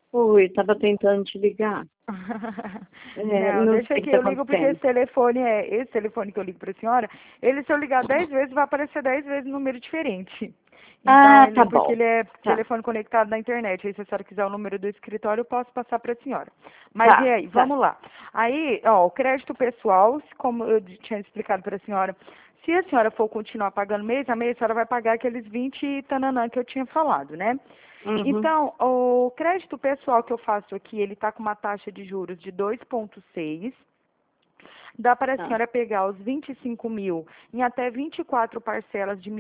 Oi, estava tentando te ligar. Não, Não deixa sei o que aqui, está eu ligo porque acontecendo. esse telefone que eu ligo para a senhora, ele se eu ligar 10 vezes, vai aparecer 10 vezes um número diferente. Então, Ah, tá porque bom. ele é Tá, telefone conectado na internet. Aí, se a senhora quiser o número do escritório, eu posso passar para a senhora. Mas e tá, aí, tá. vamos lá. Aí, ó, o crédito pessoal, como eu tinha explicado para a senhora, se a senhora for continuar pagando mês a mês, a senhora vai pagar aqueles 20 tananã que eu tinha falado, né? Uhum. Então, o crédito pessoal que eu faço aqui, ele está com uma taxa de juros de 2,6. Dá para a Tá. senhora pegar os 25 mil em até 24 parcelas de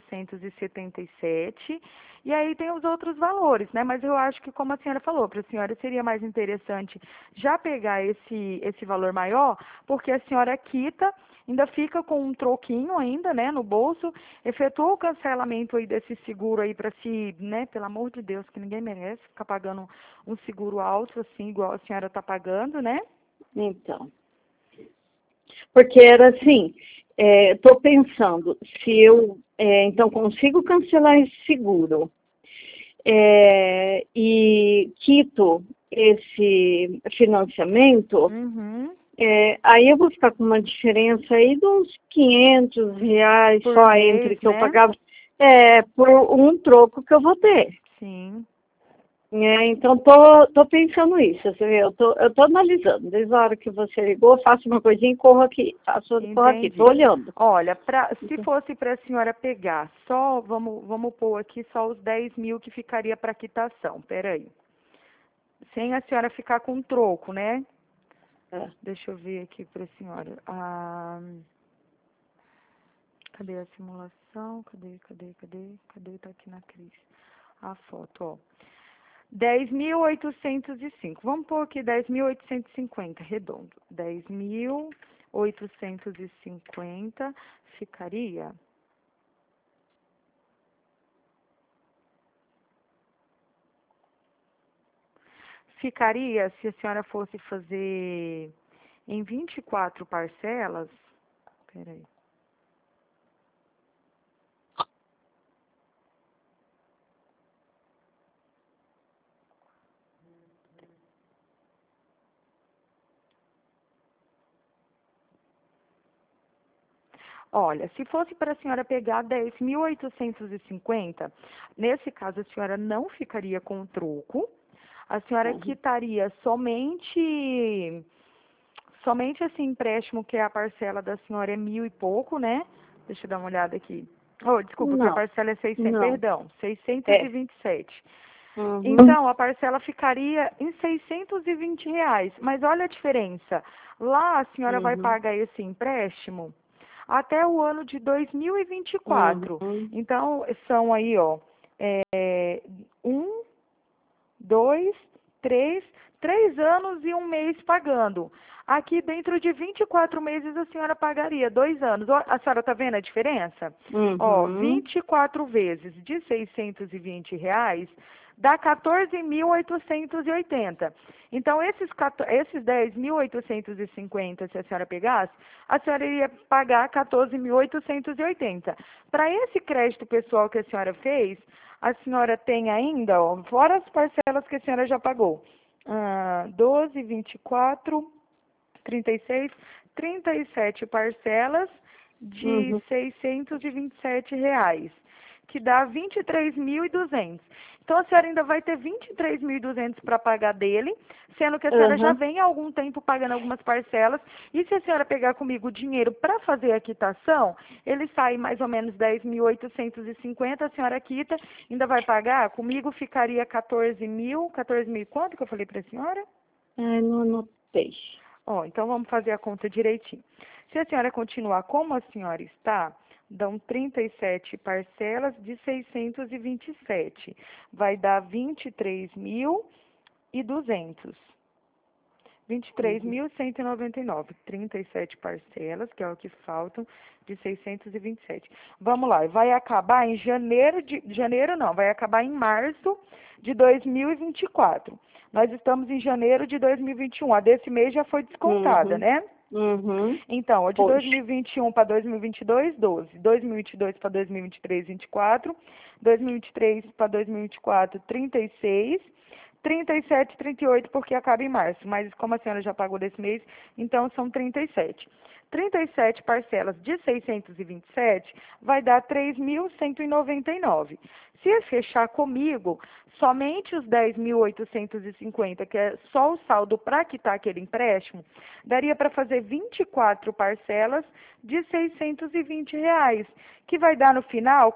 1.477. E aí tem os outros valores, né? Mas eu acho que, como a senhora falou, para a senhora seria mais interessante já pegar esse valor maior, porque a senhora quita, ainda fica com um troquinho ainda, né, no bolso, efetua o cancelamento aí desse seguro aí para se, né, pelo amor de Deus, que ninguém merece ficar pagando um seguro alto assim, igual a senhora está pagando, né? Então, porque era assim, estou pensando, se eu então consigo cancelar esse seguro e quito esse financiamento, Uhum. aí eu vou ficar com uma diferença aí de uns R$ 500 Por só mês, entre que eu né? pagava, por um troco que eu vou ter. Sim, Então, tô pensando isso. Você vê, eu tô analisando. Desde a hora que você ligou, eu faço uma coisinha e corro aqui. Corro aqui, tô entendi. olhando. Olha, se fosse para a senhora pegar só, vamos pôr aqui só os 10 mil que ficaria para quitação, peraí. Sem a senhora ficar com troco, né? É. Deixa eu ver aqui para a senhora. Cadê a simulação? Cadê? Tá aqui na crise. A foto, ó. 10.805. Vamos pôr aqui 10.850, redondo. 10.850 ficaria. Ficaria se a senhora fosse fazer em 24 parcelas. Peraí. Olha, se fosse para a senhora pegar 10.850, nesse caso a senhora não ficaria com o troco. A senhora Uhum. quitaria somente esse empréstimo que é a parcela da senhora é 1.000 e pouco, né? Deixa eu dar uma olhada aqui. Oh, desculpa, que a Não, parcela é 600, não. perdão, É. 627. Uhum. Então, a parcela ficaria em R$ 620. Mas olha a diferença. Lá a senhora vai Uhum. pagar esse empréstimo até o ano de 2024. Uhum. Então, são aí, ó, um, dois, três, 3 anos e um mês pagando. Aqui dentro de 24 meses a senhora pagaria 2 anos. Ó, a senhora está vendo a diferença? Ó, Uhum. 24 vezes de R$ 620 dá 14.880. Então, esses 10.850, se a senhora pegasse, a senhora iria pagar 14.880. Para esse crédito pessoal que a senhora fez, a senhora tem ainda, ó, fora as parcelas que a senhora já pagou, 12, 24, 36, 37 parcelas de Uhum. R$ 627, que dá 23.200. Então, a senhora ainda vai ter 23.200 para pagar dele, sendo que a senhora já Uhum. vem há algum tempo pagando algumas parcelas. E se a senhora pegar comigo o dinheiro para fazer a quitação, ele sai mais ou menos 10.850, a senhora quita, ainda vai pagar, comigo ficaria 14 mil quanto que eu falei para a senhora? Ai, não anotei. Ó, então vamos fazer a conta direitinho. Se a senhora continuar como a senhora está, dão 37 parcelas de 627. Vai dar 23.200. Uhum. 23.199, 37 parcelas, que é o que faltam, de 627. Vamos lá, vai acabar em janeiro não, vai acabar em março de 2024. Nós estamos em janeiro de 2021, a desse mês já foi descontada, Uhum. né? Uhum. Então, ó, de Pois. 2021 para 2022, 12. 2022 para 2023, 24. 2023 para 2024, 36. 37, 38, porque acaba em março, mas como a senhora já pagou desse mês, então são 37. 37 parcelas de 627 vai dar 3.199. Se fechar comigo, somente os 10.850, que é só o saldo para quitar aquele empréstimo, daria para fazer 24 parcelas de R$ 620, que vai dar no final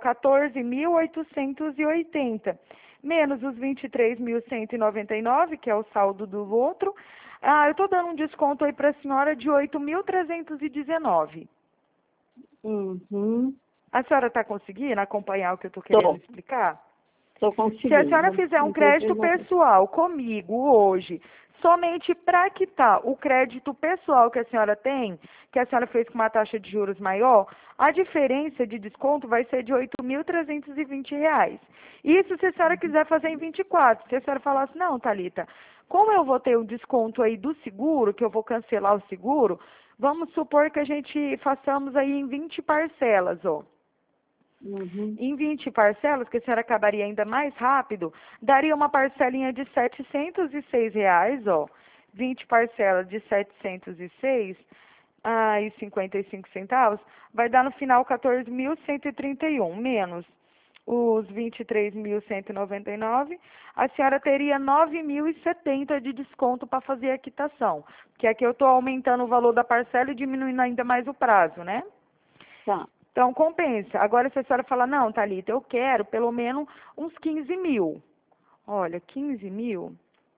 14.880, menos os 23.199, que é o saldo do outro. Eu estou dando um desconto aí para a senhora de 8.319. Uhum. A senhora está conseguindo acompanhar o que eu estou querendo explicar? Estou Se conseguindo. a senhora fizer um crédito pessoal comigo hoje, somente para quitar o crédito pessoal que a senhora tem, que a senhora fez com uma taxa de juros maior, a diferença de desconto vai ser de R$ 8.320. Isso se a senhora quiser fazer em 24. Se a senhora falar assim, não, Thalita, como eu vou ter o desconto aí do seguro, que eu vou cancelar o seguro, vamos supor que a gente façamos aí em 20 parcelas, ó. Uhum. Em 20 parcelas, que a senhora acabaria ainda mais rápido, daria uma parcelinha de R$ 706, ó. 20 parcelas de 706 e 55 centavos, vai dar no final 14.131, menos os 23.199, a senhora teria 9.070 de desconto para fazer a quitação, que aqui eu estou aumentando o valor da parcela e diminuindo ainda mais o prazo, né? Tá. Então, compensa. Agora, se a senhora falar, não, Thalita, eu quero pelo menos uns 15 mil. Olha, 15 mil.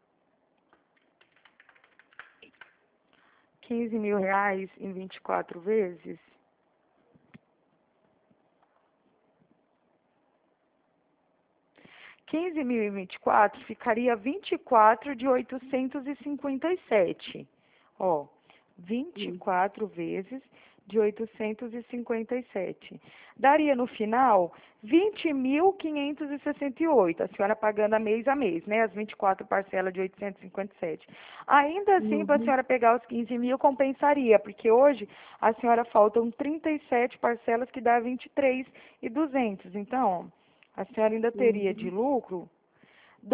15 mil reais em 24 vezes. R$ 15.024 ficaria 24 de 857. Ó, 24 vezes de 857. Daria no final 20.568, a senhora pagando a mês, né? As 24 parcelas de 857. Ainda assim, para a senhora pegar os 15 mil, compensaria, porque hoje a senhora faltam 37 parcelas que dá 23.200. Então, a senhora ainda teria de lucro R$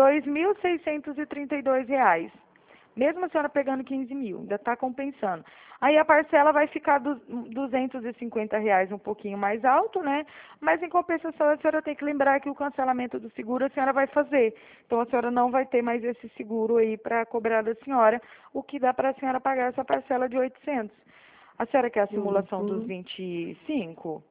2.632. Mesmo a senhora pegando 15 mil, ainda está compensando. Aí a parcela vai ficar R$ 250, um pouquinho mais alto, né? Mas em compensação a senhora tem que lembrar que o cancelamento do seguro a senhora vai fazer. Então a senhora não vai ter mais esse seguro aí para cobrar da senhora, o que dá para a senhora pagar essa parcela de 800. A senhora quer a simulação dos 25?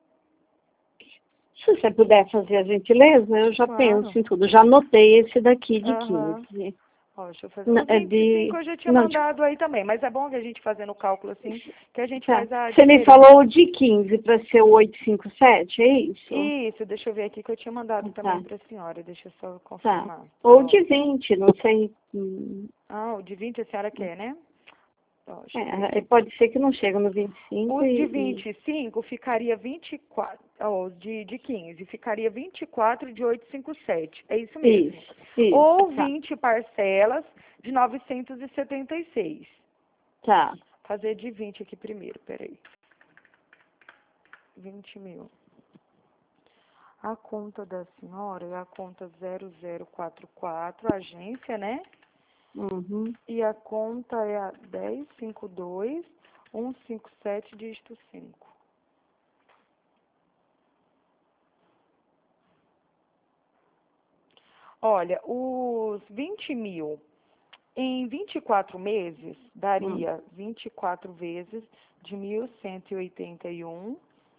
Se você puder fazer a gentileza, eu já penso em tudo. Já anotei esse daqui de 15. Ó, deixa eu fazer. O 25 eu já tinha mandado aí também, mas é bom que a gente fazendo o cálculo assim, que a gente faz a Você me falou de 15 para ser o 857, é isso? Isso, deixa eu ver aqui que eu tinha mandado também para a senhora, deixa eu só confirmar. Tá. Ou de 20, não sei. O de 20 a senhora quer, né? Pode ser que não chegue no 25. Os de 25 ficaria 24, de 15, ficaria 24 de 857, é isso mesmo. Isso, ou 20 parcelas de 976. Tá. Fazer de 20 aqui primeiro, peraí. 20 mil. A conta da senhora é a conta 0044, agência, né? Uhum. E a conta é a 1052157, dígito 5. Olha, os 20 mil em 24 meses daria 24 vezes de 1.181.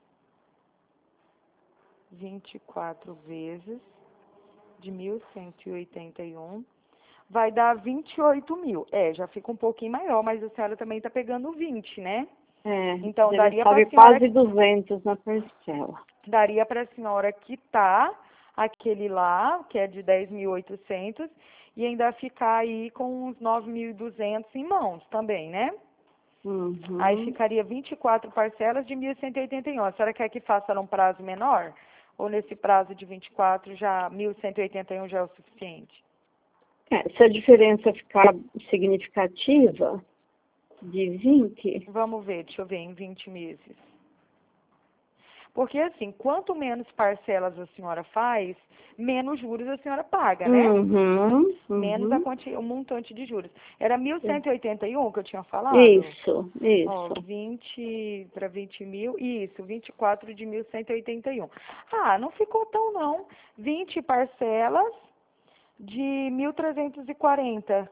24 vezes de 1.181. Vai dar 28 mil. Já fica um pouquinho maior, mas a senhora também está pegando 20, né? Então, daria para a senhora... quase 200 na parcela. Daria para a senhora quitar aquele lá, que é de 10.800, e ainda ficar aí com uns 9.200 em mãos também, né? Uhum. Aí ficaria 24 parcelas de 1.181. A senhora quer que faça num prazo menor? Ou nesse prazo de 24, já 1.181 já é o suficiente? Se a diferença ficar significativa, de 20... Vamos ver, deixa eu ver, em 20 meses. Porque, assim, quanto menos parcelas a senhora faz, menos juros a senhora paga, né? Menos o montante de juros. Era 1.181 que eu tinha falado? Isso, Ó, isso. 20 para 20 mil, isso, 24 de 1.181. Ah, não ficou tão não. 20 parcelas de 1.340.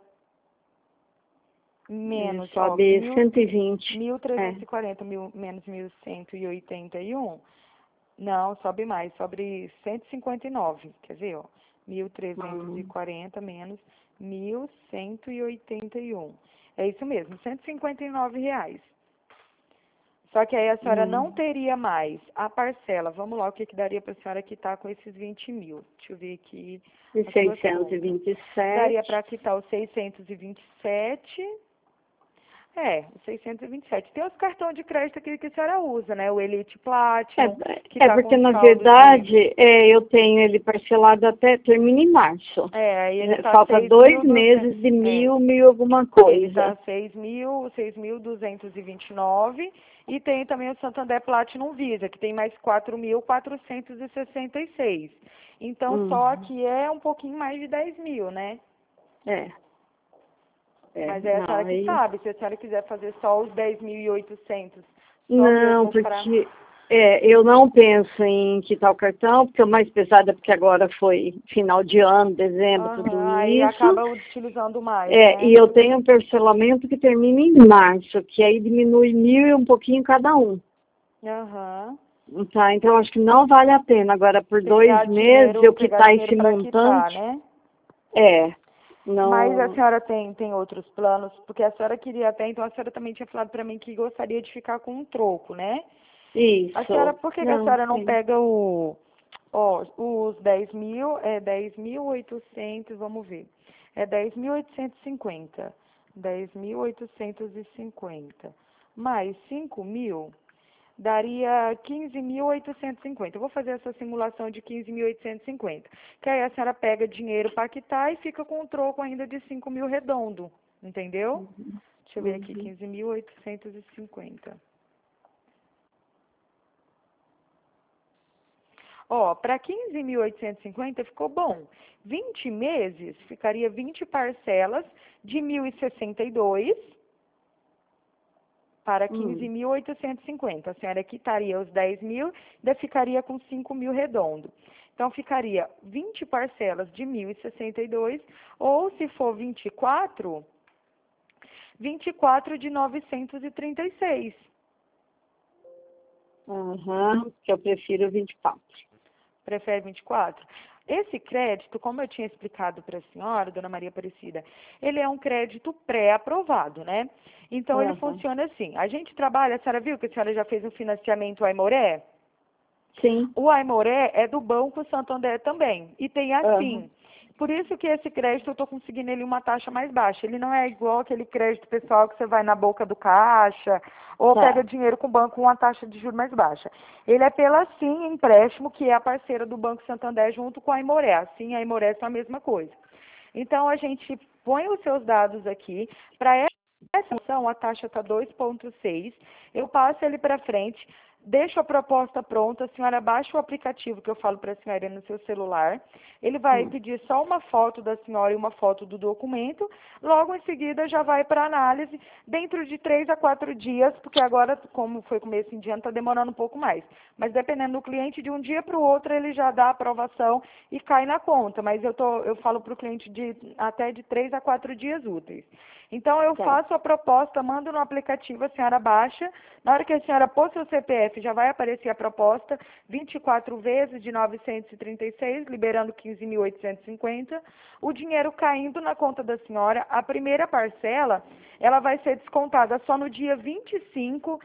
Menos, ó, Sobe 120. 1.340 menos 1.181. Não, sobe mais, sobe 159. Quer ver, ó? 1.340 menos 1.181. É isso mesmo, R$ 159. Só que aí a senhora não teria mais a parcela. Vamos lá, o que daria para a senhora quitar com esses 20 mil? Deixa eu ver aqui. E 627. Daria para quitar os 627. Os 627. Tem os cartões de crédito aqui que a senhora usa, né? O Elite Platinum, que tá Porque com na saldo verdade eu tenho ele parcelado até termina em março. ele tá Falta 2 6.200. meses de mil alguma coisa. Ele tá 6.229 e tem também o Santander Platinum Visa, que tem mais 4.466. Então, só que é um pouquinho mais de 10 mil, né? Mas é a senhora que sabe, se a senhora quiser fazer só os 10.800. Não, porque eu não penso em quitar o cartão, porque o mais pesado é porque agora foi final de ano, dezembro, tudo aí isso. acaba utilizando mais, né? E eu tenho um parcelamento que termina em março, que aí diminui 1.000 e um pouquinho cada um. Tá, então acho que não vale a pena. Agora, por 2 meses, eu quitar esse montante. Né? Não... Mas a senhora tem outros planos, porque a senhora queria até, então a senhora também tinha falado para mim que gostaria de ficar com um troco, né? Isso. A senhora, por que a senhora não pega os 10 mil, 10.800, vamos ver, é 10.850, 10.850, mais 5 mil, daria 15.850. Eu vou fazer essa simulação de 15.850. Que aí a senhora pega dinheiro para quitar e fica com um troco ainda de 5 mil redondo. Entendeu? Deixa eu ver aqui, 15.850. Para 15.850 ficou bom. 20 meses, ficaria 20 parcelas de 1.062. Para 15.850. A senhora quitaria os 10 mil, ainda ficaria com 5 mil redondo. Então, ficaria 20 parcelas de 1.062, ou se for 24 de 936. Que eu prefiro 24. Prefere 24? Esse crédito, como eu tinha explicado para a senhora, dona Maria Aparecida, ele é um crédito pré-aprovado, né? Então, ele funciona assim. A gente trabalha, a senhora viu que a senhora já fez um financiamento Aimoré? Sim. O Aimoré é do Banco Santander também. E tem assim. Por isso que esse crédito eu estou conseguindo ele uma taxa mais baixa. Ele não é igual aquele crédito pessoal que você vai na boca do caixa ou pega dinheiro com o banco com uma taxa de juros mais baixa. Ele é pela Sim Empréstimo, que é a parceira do Banco Santander junto com a Aimoré. A Sim e a Aimoré são a mesma coisa. Então, a gente põe os seus dados aqui. Para essa ação, a taxa está 2,6. Eu passo ele para frente. Deixo a proposta pronta, a senhora baixa o aplicativo que eu falo para a senhora no seu celular. Ele vai pedir só uma foto da senhora e uma foto do documento. Logo em seguida já vai para análise dentro de 3 a 4 dias, porque agora, como foi começo de ano, está demorando um pouco mais. Mas dependendo do cliente, de um dia para o outro ele já dá a aprovação e cai na conta. Mas eu falo para o cliente até de 3 a 4 dias úteis. Então, eu faço a proposta, mando no aplicativo, a senhora baixa. Na hora que a senhora pôr seu CPF, já vai aparecer a proposta, 24 vezes de 936, liberando 15.850. O dinheiro caindo na conta da senhora. A primeira parcela, ela vai ser descontada só no dia 25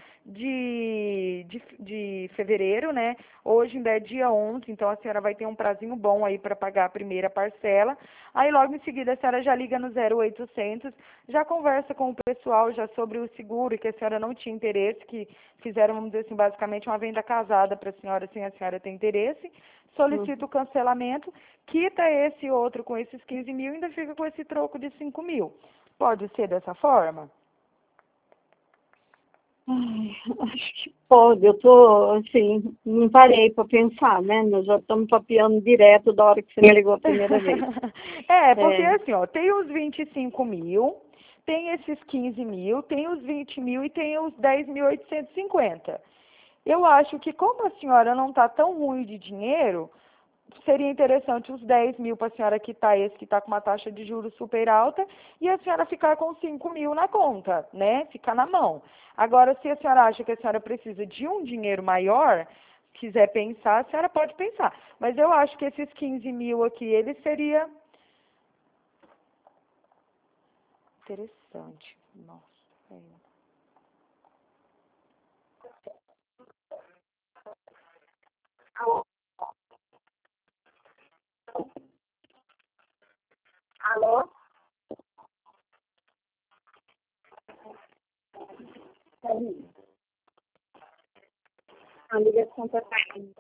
de fevereiro, né? Hoje ainda é dia 11, então a senhora vai ter um prazinho bom aí para pagar a primeira parcela. Aí logo em seguida a senhora já liga no 0800, já conversa com o pessoal já sobre o seguro e que a senhora não tinha interesse, que fizeram, vamos dizer assim, basicamente uma venda casada para a senhora sem a senhora ter interesse. Solicita o cancelamento, quita esse outro com esses 15 mil e ainda fica com esse troco de 5 mil. Pode ser dessa forma? Ai, acho que pode. Eu tô, assim, não parei para pensar, né? Nós já estamos papeando direto da hora que você me ligou a primeira vez. Porque É, assim, ó, tem os 25 mil, tem esses 15 mil, tem os 20 mil e tem os 10.850. Eu acho que como a senhora não está tão ruim de dinheiro, seria interessante os 10 mil para a senhora quitar esse que está com uma taxa de juros super alta e a senhora ficar com 5 mil na conta, né? Ficar na mão. Agora, se a senhora acha que a senhora precisa de um dinheiro maior, quiser pensar, a senhora pode pensar. Mas eu acho que esses 15 mil aqui, ele seria interessante. Nossa, é. alô? Alô? A ligação está caindo.